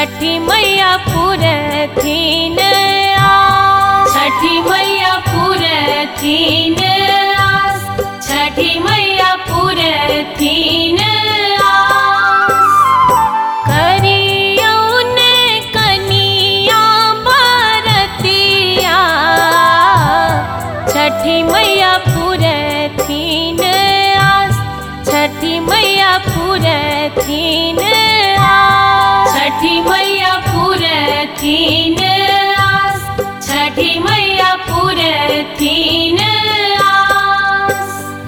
छठी मैया पुरथिन आस, छठी मैया पुरथिन आस, छठी मैया पुरथिन आस। करियौन कनिया बरतिया, छठी मैया पुरथिन आस, छठी मैया पुरथिन आस, छठी मैया पुरथिन आस, छठी मैया पुरथिन आस।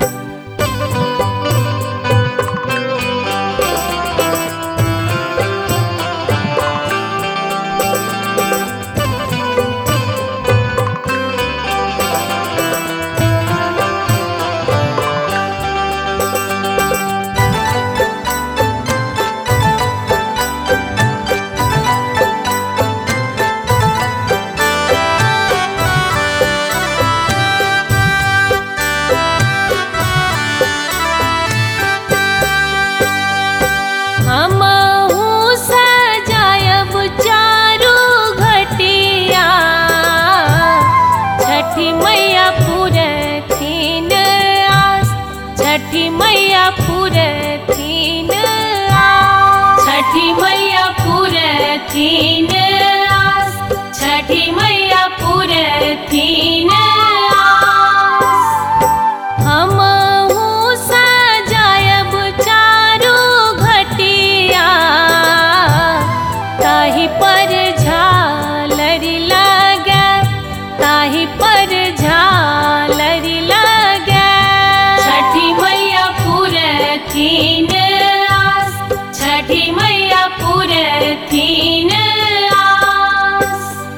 छठी मैया पुरथिन आस, छठी मैया पुरथिन आस, छठी मैया पुरथिन आस। हमहू सजायब चारू घटिया, ताही पर झालर लगे, ताही पर झालर लगे। छठी मैया पुरथिन आस, छठी मैया पुरथिन आस।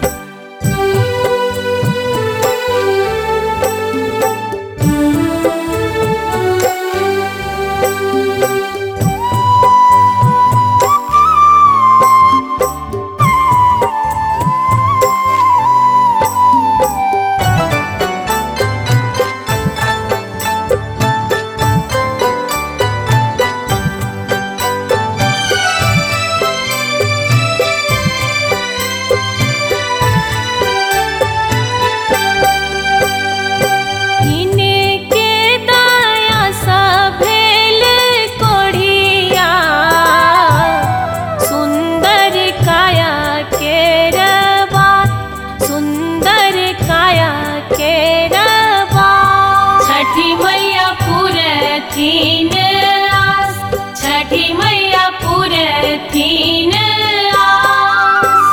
छठी मैया पुरथिन आस, छठी मैया पुरथिन आस।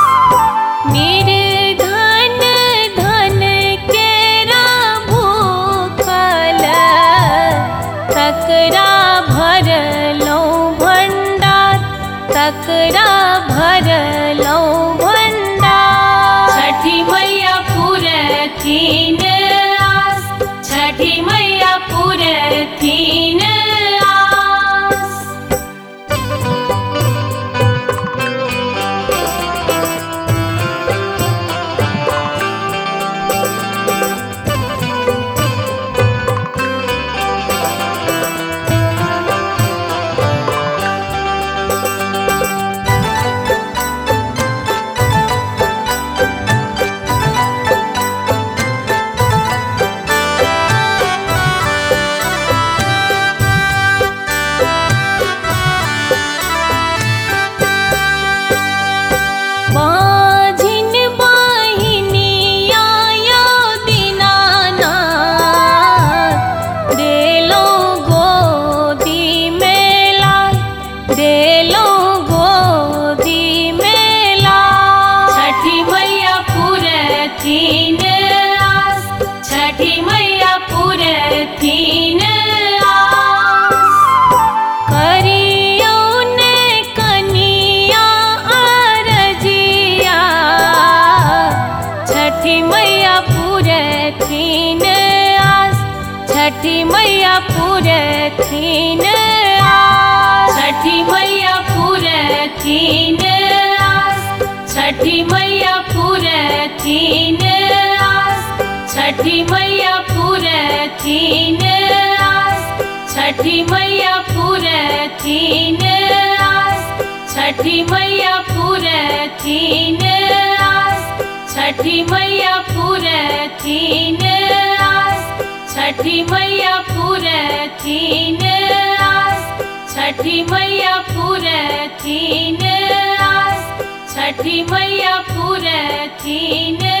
निर्धन धन केरा भूखल, तकरा भरलौ भंडार, तकरा भरलौ भंडार। छठी मैया पुरथिन आस, छठी मैया पुरथिन आस। पुरथिन आस, छठी मैया पुरथिन आस। करियौन कनिया अरजिया, छठी मैया पुरथिन आस, छठी मैया पुरथिन आस, छठी मैया पुरथिन आस, छठी मैया पुरथिन आस, छठी मैया पुरथिन आस, छठी मैया पुरथिन आस, छठी मैया पुरथिन। छठी मैया पूरथीन आस, छठी मैया पूरथीन आस, छठी मैया पूरथीन आस, छठी मैया पूरथीन